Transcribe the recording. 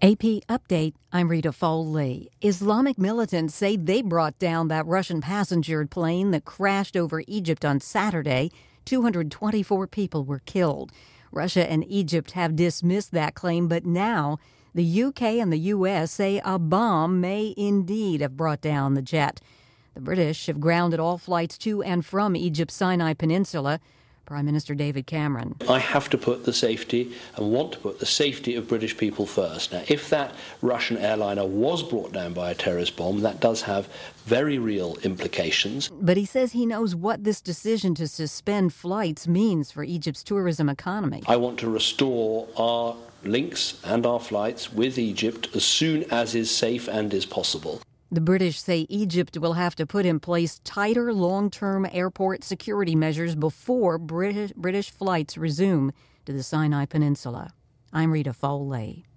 AP Update, I'm Rita Foley. Islamic militants say they brought down that Russian passenger plane that crashed over Egypt on Saturday. 224 people were killed. Russia and Egypt have dismissed that claim, but now the UK and the US say a bomb may indeed have brought down the jet. The British have grounded all flights to and from Egypt's Sinai Peninsula. Prime Minister David Cameron. I have to put the safety and want to put the safety of British people first. Now, if that Russian airliner was brought down by a terrorist bomb, that does have very real implications. But he says he knows what this decision to suspend flights means for Egypt's tourism economy. I want to restore our links and our flights with Egypt as soon as is safe and is possible. The British say Egypt will have to put in place tighter long-term airport security measures before British flights resume to the Sinai Peninsula. I'm Rita Foley.